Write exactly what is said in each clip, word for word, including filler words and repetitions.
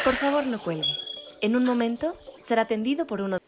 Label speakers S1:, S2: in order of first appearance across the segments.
S1: Por favor, no cuelgue. En un momento será atendido por uno.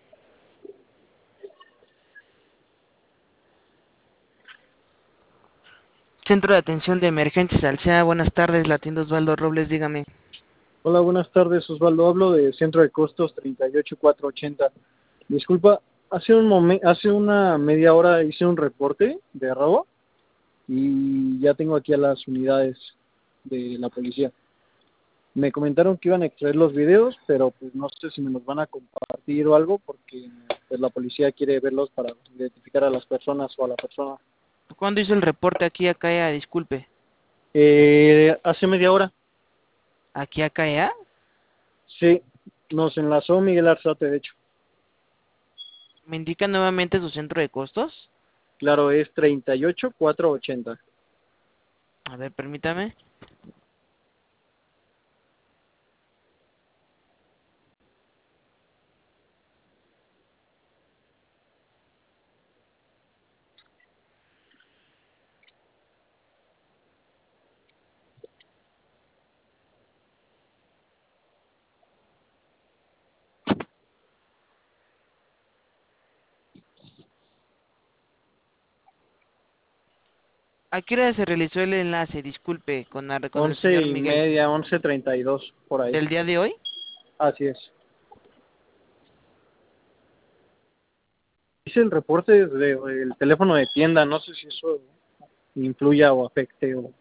S1: Centro de Atención de Emergencias Alsea, buenas tardes, la atiende Osvaldo Robles, dígame.
S2: Hola, buenas tardes, Osvaldo. Hablo de Centro de Costos treinta y ocho cuatrocientos ochenta. Disculpa, hace un momen- hace una media hora hice un reporte de robo y ya tengo aquí a las unidades de la policía. Me comentaron que iban a extraer los videos, pero pues no sé si me los van a compartir o algo, porque pues la policía quiere verlos para identificar a las personas o a la persona.
S1: ¿Cuándo hizo el reporte aquí a CAEA? Disculpe.
S2: Eh, hace media hora,
S1: ¿Aquí a CAEA?
S2: sí, nos enlazó Miguel Arzate, de hecho.
S1: ¿Me indica nuevamente su centro de costos?
S2: Claro, es treinta y ocho cuatrocientos ochenta.
S1: A ver, permítame. ¿A qué hora se realizó el enlace? Disculpe, con, la- con el
S2: Once
S1: señor
S2: y
S1: Miguel.
S2: media, once treinta y dos, por ahí.
S1: ¿Del día de hoy?
S2: Así es. Hice el reporte desde el teléfono de tienda, no sé si eso influya o afecte o...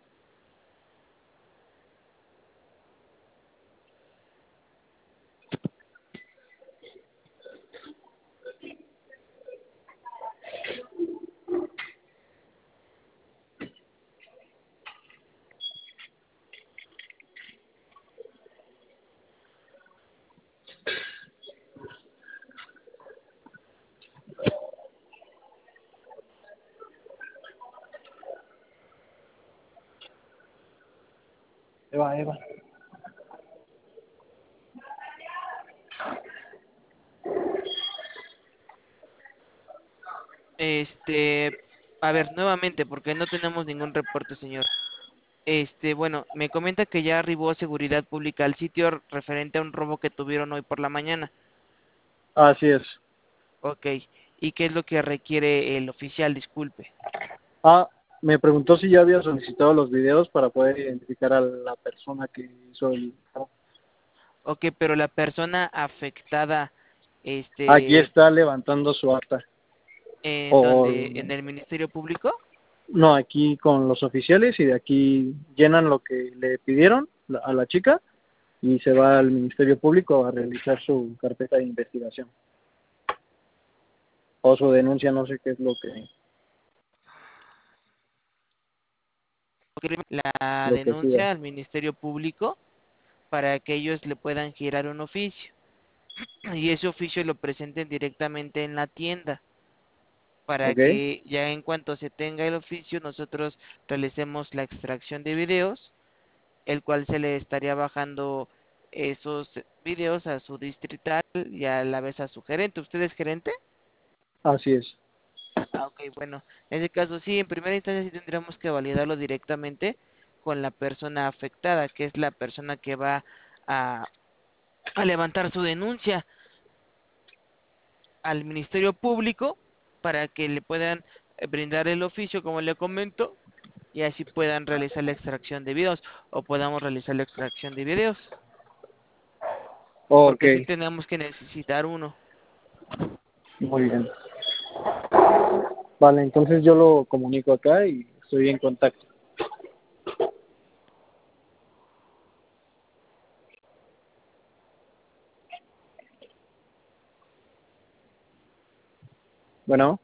S2: Eva, Eva.
S1: Este, a ver, nuevamente, porque no tenemos ningún reporte, señor. Este, bueno, me comenta que ya arribó Seguridad Pública al sitio referente a un robo que tuvieron hoy por la mañana.
S2: Así es.
S1: Ok. ¿Y qué es lo que requiere el oficial? Disculpe.
S2: Ah, me preguntó si ya había solicitado los videos para poder identificar a la persona que hizo el...
S1: Ok, pero la persona afectada,
S2: Aquí
S1: este,
S2: está levantando su acta.
S1: ¿en
S2: O
S1: donde, en el Ministerio Público?
S2: no, aquí con los oficiales y de aquí llenan lo que le pidieron la- a la chica y se va al Ministerio Público a realizar su carpeta de investigación. O su denuncia, no sé qué es lo que,
S1: La
S2: lo que siga.
S1: denuncia al Ministerio Público para que ellos le puedan girar un oficio y ese oficio lo presenten directamente en la tienda para
S2: ¿Ok?
S1: que ya en cuanto se tenga el oficio nosotros realicemos la extracción de videos, el cual se le estaría bajando esos videos a su distrital y a la vez a su gerente. ¿Usted es gerente?
S2: Así es.
S1: Ah, ok, bueno, en ese caso sí, en primera instancia sí tendríamos que validarlo directamente con la persona afectada, que es la persona que va a, a levantar su denuncia al Ministerio Público para que le puedan eh, brindar el oficio, como le comento, y así puedan realizar la extracción de videos o podamos realizar la extracción de videos,
S2: Ok,
S1: porque sí tenemos que necesitar uno.
S2: muy bien. Vale, entonces yo lo comunico acá y estoy en contacto. Bueno,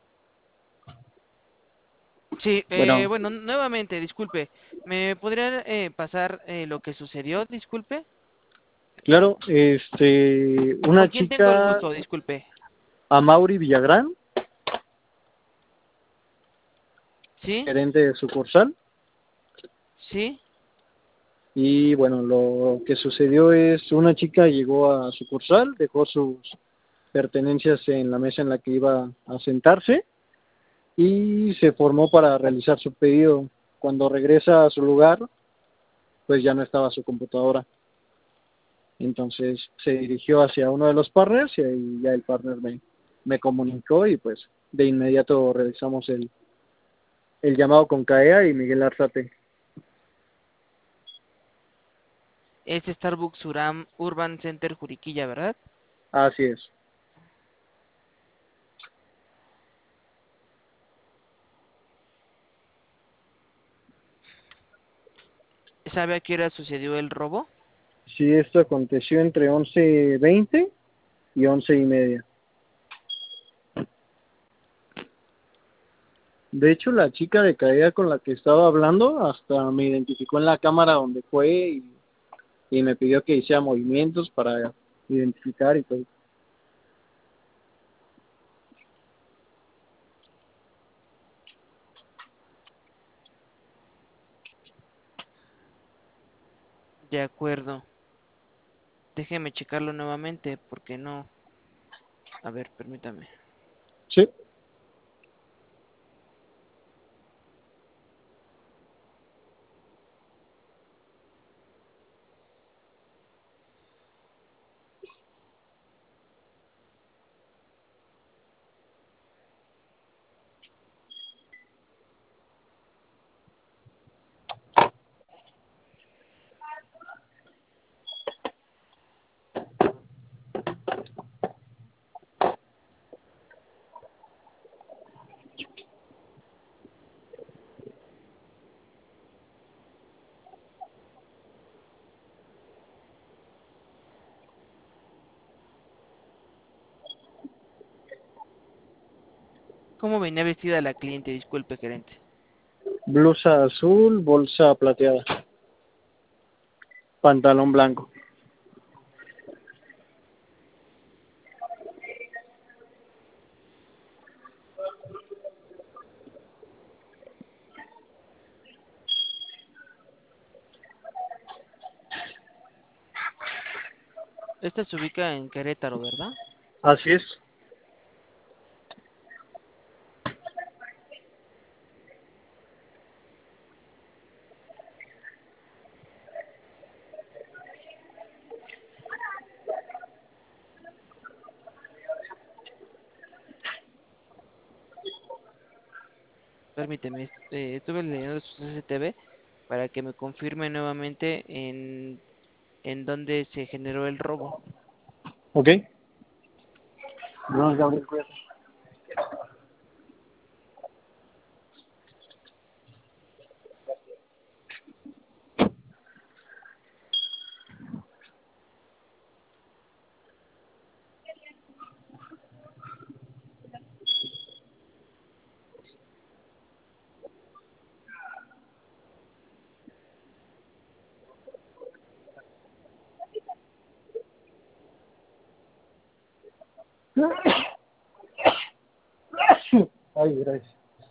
S1: Sí, eh,
S2: bueno,
S1: bueno, nuevamente, disculpe, ¿me podría eh, pasar eh, lo que sucedió? Disculpe.
S2: claro, este,
S1: ¿Con
S2: una
S1: quién tengo el
S2: chica,
S1: gusto? Disculpe.
S2: Amaury Villagrán,
S1: ¿Sí?
S2: gerente de sucursal,
S1: ¿Sí?
S2: y bueno, lo que sucedió es una chica llegó a sucursal, dejó sus pertenencias en la mesa en la que iba a sentarse y se formó para realizar su pedido. Cuando regresa a su lugar, pues ya no estaba su computadora. Entonces se dirigió hacia uno de los partners y ahí ya el partner me, me comunicó y pues de inmediato realizamos el, el llamado con C A E A y Miguel Arzate.
S1: Es Starbucks Uram, Urban Center Juriquilla, ¿verdad?
S2: Así es.
S1: ¿Sabe a qué hora sucedió el robo?
S2: Sí, esto aconteció entre once veinte y once y media. De hecho, la chica de C A E A con la que estaba hablando hasta me identificó en la cámara donde fue y, y me pidió que hiciera movimientos para identificar y todo.
S1: De acuerdo. Déjeme checarlo nuevamente porque no. A ver, permítame.
S2: Sí.
S1: ¿Cómo venía vestida la cliente? Disculpe, gerente.
S2: Blusa azul, bolsa plateada, pantalón blanco.
S1: Esta se ubica en Querétaro, ¿verdad?
S2: Así es.
S1: Permíteme, est- eh, estuve leyendo su C C T V para que me confirme nuevamente en, en dónde se generó el robo.
S2: ¿Ok? No, Gabriel, cuídate. Ay, gracias.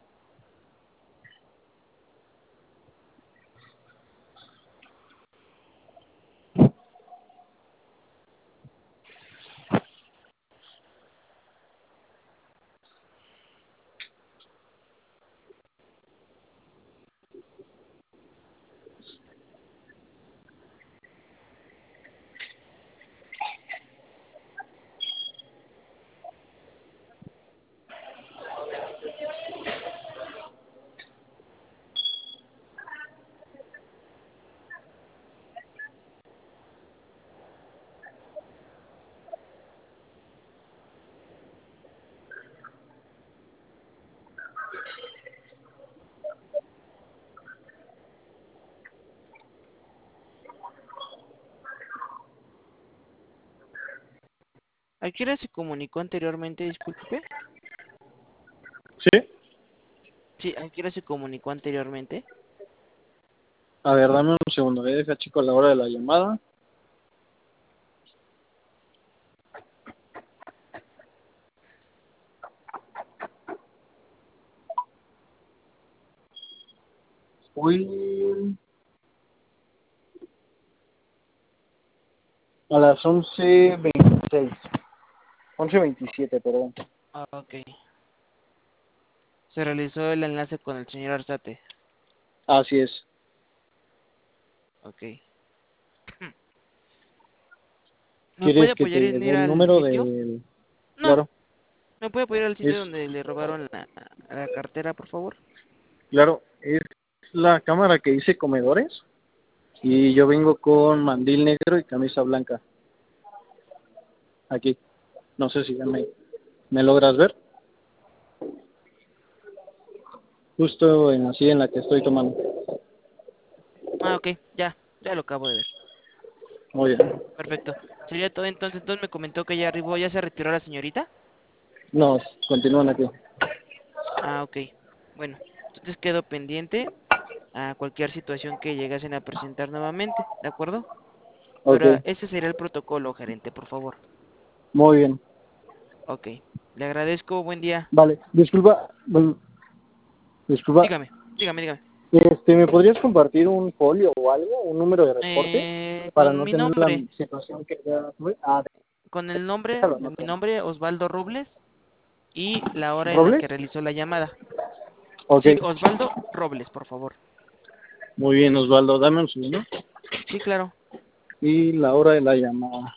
S1: ¿A qué hora se comunicó anteriormente? Disculpe.
S2: ¿Sí?
S1: Sí, ¿a qué hora se comunicó anteriormente?
S2: A ver, dame un segundo, ¿eh? Deja chico la hora de la llamada. Fui a las once veintiséis. once veintisiete, perdón.
S1: Ah, ok. Se realizó el enlace con el señor Arzate.
S2: Así es.
S1: Ok. ¿Me puede
S2: ¿Quieres que
S1: apoyar
S2: te
S1: en
S2: dé
S1: ir
S2: el
S1: al
S2: número
S1: sitio?
S2: del...?
S1: No,
S2: Claro,
S1: ¿me puede apoyar al
S2: es,
S1: sitio donde le robaron la, la cartera, por favor?
S2: claro, es la cámara que dice comedores y yo vengo con mandil negro y camisa blanca. Aquí, no sé si ya me, me logras ver. Justo en así en la que estoy tomando.
S1: Ah, ok, ya, ya lo acabo de ver.
S2: Muy bien.
S1: Perfecto. Sería todo entonces. Entonces me comentó que ya arribó, ¿ya se retiró la señorita?
S2: No, continúan aquí.
S1: Ah, ok. Bueno, entonces quedo pendiente a cualquier situación que llegasen a presentar nuevamente, ¿de acuerdo?
S2: Ok,
S1: Pero ese sería el protocolo, gerente, por favor.
S2: muy bien.
S1: Ok. Le agradezco, buen día.
S2: Vale, disculpa, bueno, disculpa,
S1: Dígame, dígame, dígame.
S2: este, ¿me podrías compartir un folio o algo, un número de reporte
S1: Eh,
S2: para
S1: con
S2: no
S1: mi
S2: tener la
S1: nombre,
S2: situación que ya tuve? Ah,
S1: con el nombre,
S2: déjalo, no
S1: mi
S2: tengo.
S1: nombre, Osvaldo Robles, y la hora en la
S2: ¿Robles?
S1: que realizó la llamada.
S2: Ok,
S1: Sí, Osvaldo Robles, por favor.
S2: muy bien, Osvaldo, dame un segundo.
S1: Sí, claro.
S2: Y la hora de la llamada.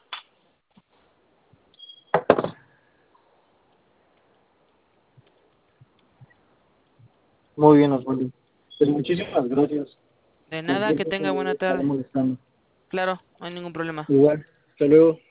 S2: Muy bien, Osvaldo. Pues muchísimas gracias.
S1: De nada,
S2: Cualquier
S1: que
S2: cosa
S1: tenga
S2: le
S1: buena
S2: estaré
S1: tarde.
S2: molestando.
S1: Claro, no hay ningún problema.
S2: Igual, hasta luego.